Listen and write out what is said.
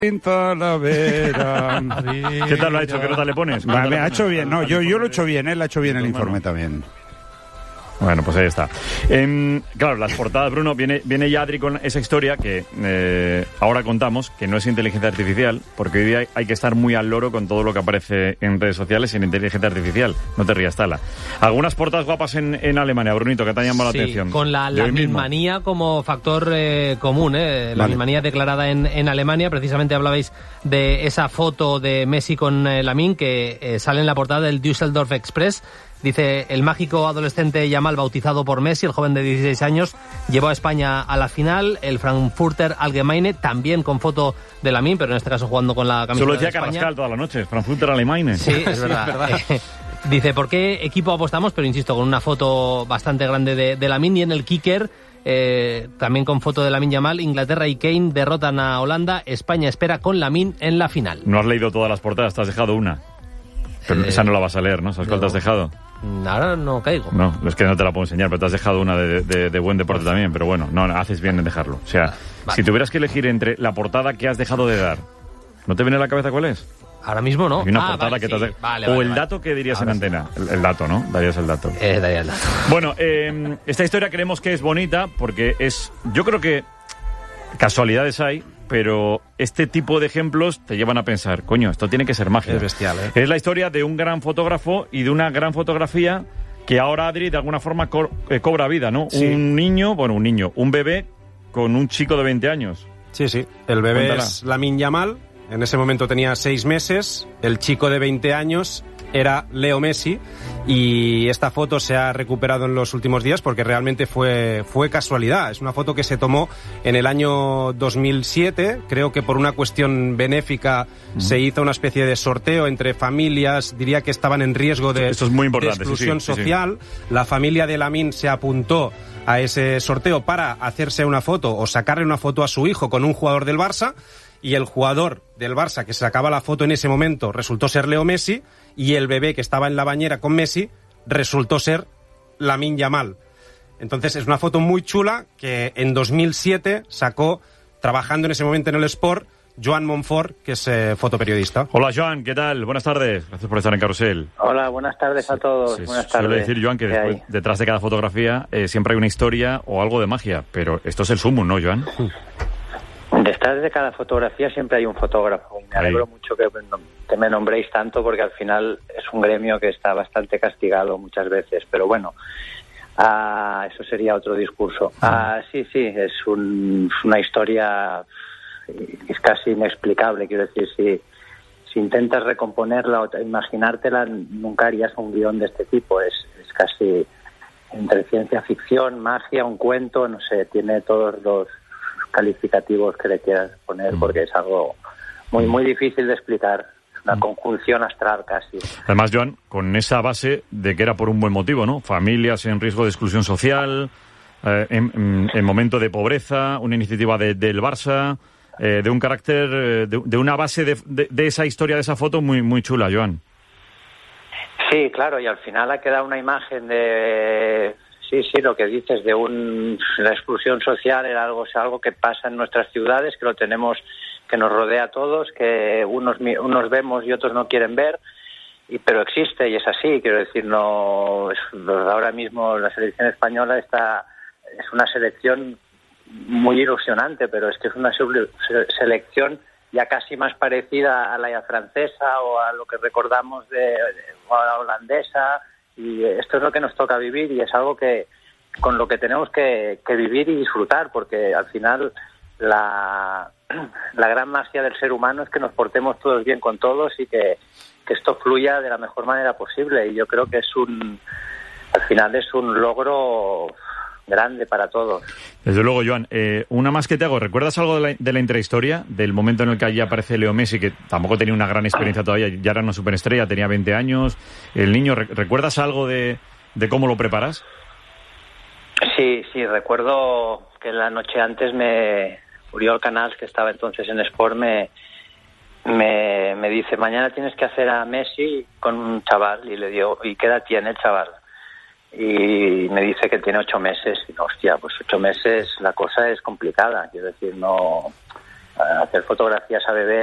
Talavera. ¿Qué tal lo ha hecho? ¿Qué nota le pones? Me ha hecho bien, no, yo lo he hecho bien, él ha hecho bien el informe también. Bueno, pues ahí está. Claro, las portadas, Bruno, viene ya Adri con esa historia que ahora contamos, que no es inteligencia artificial, porque hoy día hay que estar muy al loro con todo lo que aparece en redes sociales en inteligencia artificial. No te rías, Tala. Algunas portadas guapas en Alemania, Brunito, que te han llamado la atención. Con la minmanía como factor común, La minmanía declarada en Alemania. Precisamente hablabais de esa foto de Messi con Lamine que sale en la portada del Düsseldorf Express. Dice, el mágico adolescente Yamal, bautizado por Messi, el joven de 16 años, llevó a España a la final. El Frankfurter Allgemeine, también con foto de Lamine, pero en este caso jugando con la camiseta de España. Solo decía Carrascal toda la noche, Frankfurter Allgemeine. Sí, es verdad. Dice, ¿por qué equipo apostamos? Pero insisto, con una foto bastante grande de Lamine. Y en el Kicker, también con foto de Lamine Yamal, Inglaterra y Kane derrotan a Holanda. España espera con Lamine en la final. No has leído todas las portadas, te has dejado una. Pero esa no la vas a leer, ¿no? ¿Sabes cuál te has dejado? Ahora no caigo. No, es que no te la puedo enseñar, pero te has dejado una de buen deporte también. Pero bueno, no, haces bien en dejarlo. O sea, vale. Si tuvieras que elegir entre la portada que has dejado de dar, ¿no te viene a la cabeza cuál es? Ahora mismo no. Hay una portada que te has dejado. O el dato que dirías ahora en antena. El dato, ¿no? Darías el dato. Daría el dato. Bueno, esta historia creemos que es bonita porque es... Yo creo que casualidades hay, pero este tipo de ejemplos te llevan a pensar, coño, esto tiene que ser magia. Es bestial, ¿eh? Es la historia de un gran fotógrafo y de una gran fotografía que ahora, Adri, de alguna forma cobra vida, ¿no? Sí. Un bebé con un chico de 20 años. Sí, el bebé Cuéntala. Es Lamine Yamal, en ese momento tenía 6 meses, el chico de 20 años era Leo Messi, y esta foto se ha recuperado en los últimos días porque realmente fue casualidad. Es una foto que se tomó en el año 2007, creo que por una cuestión benéfica se hizo una especie de sorteo entre familias, diría que estaban en riesgo de, esto es muy importante, de exclusión social. La familia de Lamine se apuntó a ese sorteo para hacerse una foto o sacarle una foto a su hijo con un jugador del Barça, y el jugador del Barça que se sacaba la foto en ese momento resultó ser Leo Messi, y el bebé que estaba en la bañera con Messi resultó ser Lamine Yamal. Entonces es una foto muy chula que en 2007 sacó, trabajando en ese momento en el Sport, Joan Montfort, que es fotoperiodista. Hola, Joan, ¿qué tal? Buenas tardes. Gracias por estar en Carrusel. Hola, buenas tardes a todos. Buenas tardes. Suele decir, Joan, que detrás de cada fotografía siempre hay una historia o algo de magia, pero esto es el sumum, ¿no, Joan? Detrás de cada fotografía siempre hay un fotógrafo. Me alegro mucho que me nombréis tanto, porque al final es un gremio que está bastante castigado muchas veces, pero bueno, eso sería otro discurso. Sí, es una historia, es casi inexplicable. Quiero decir, si intentas recomponerla o imaginártela, nunca harías un guión de este tipo. Es casi entre ciencia ficción, magia, un cuento, no sé, tiene todos los calificativos que le quieras poner, porque es algo muy muy difícil de explicar, una conjunción astral casi. Además, Joan, con esa base de que era por un buen motivo, ¿no? Familias en riesgo de exclusión social, en momento de pobreza, una iniciativa del Barça, de un carácter, de una base de esa historia, de esa foto muy muy chula, Joan. Sí, claro, y al final ha quedado una imagen de... Sí, lo que dices de la exclusión social era algo que pasa en nuestras ciudades, que lo tenemos, que nos rodea a todos, que unos vemos y otros no quieren ver, pero existe y es así. Quiero decir, no ahora mismo la selección española es una selección muy ilusionante, pero es que es una selección ya casi más parecida a la francesa o a lo que recordamos o a la holandesa. Y esto es lo que nos toca vivir, y es algo con lo que tenemos que vivir y disfrutar, porque al final la gran magia del ser humano es que nos portemos todos bien con todos y que esto fluya de la mejor manera posible. Y yo creo que al final es un logro grande para todos. Desde luego, Joan. Una más que te hago. ¿Recuerdas algo de la intrahistoria? Del momento en el que allí aparece Leo Messi, que tampoco tenía una gran experiencia todavía, ya era una superestrella, tenía 20 años. El niño, ¿recuerdas algo de cómo lo preparas? Sí, recuerdo que la noche antes Oriol Canals, que estaba entonces en Sport, me dice, mañana tienes que hacer a Messi con un chaval, y le digo, ¿y qué edad tiene el chaval? Y me dice que tiene 8 meses. Y hostia, pues 8 meses la cosa es complicada. Quiero decir, no, hacer fotografías a bebés